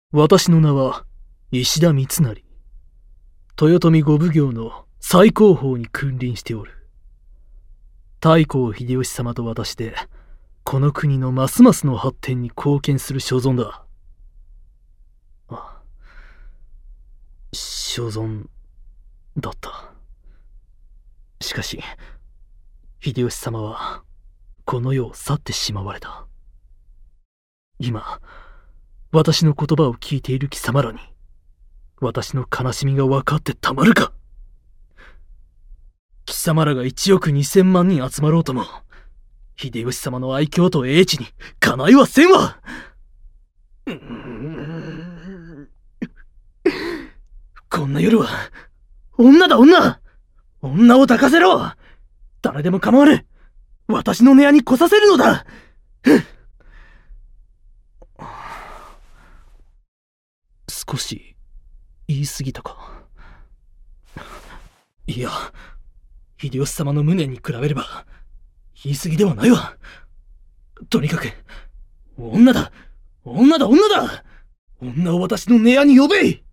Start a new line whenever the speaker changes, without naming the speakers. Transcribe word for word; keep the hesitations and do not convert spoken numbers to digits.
私の名は石田三成。豊臣五奉行の最高峰に君臨しておる。太閤秀吉様と私でこの国のますますの発展に貢献する所存だ。あ、所存だった。しかし秀吉様はこの世を去ってしまわれた。今私の言葉を聞いている貴様らに私の悲しみが分かってたまるか。貴様らが一億二千万人集まろうとも秀吉様の愛嬌と英知にかないはせんわ。うーん、こんな夜は女だ女女を抱かせろ。誰でも構わぬ。私の寝屋に来させるのだ。少し言い過ぎたか。いや、秀吉様の無念に比べれば言い過ぎではないわ。とにかく女だ女だ女だ女を私の寝屋に呼べい。